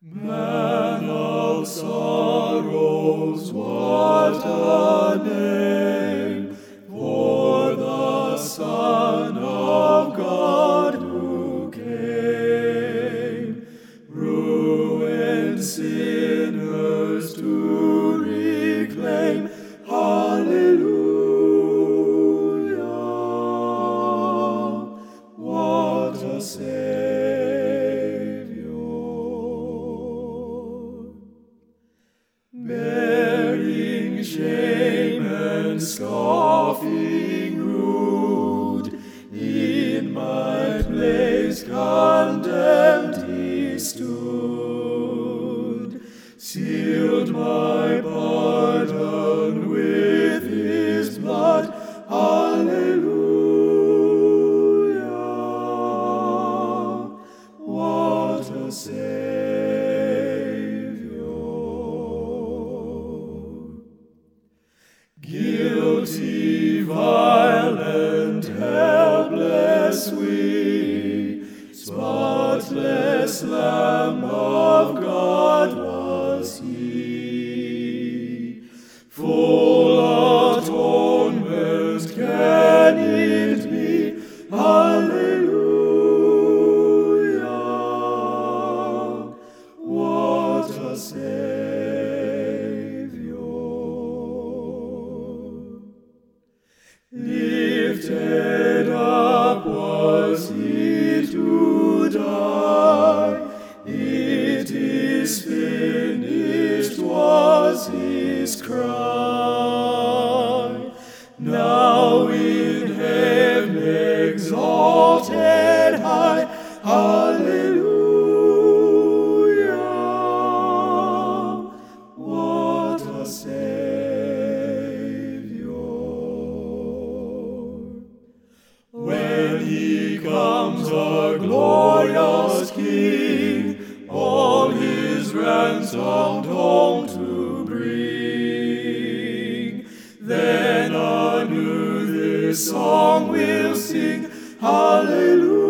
Man of sorrows, what a name for the Son of God who came, ruined sinners to reclaim. Hallelujah! What a Savior! Bearing shame and scoffing rude, in my place condemned he stood, sealed my pardon with his blood. Hallelujah! What a Savior! Guilty, violent, helpless we, spotless Lamb of God was he. Full atonement can it be? Hallelujah! What a Savior! Lifted up was he to die. It is finished was his cry. Now in heaven exalted high. Hallelujah! What a Savior! When he comes a glorious King, all his ransomed home to bring, then anew this song we'll sing. Hallelujah!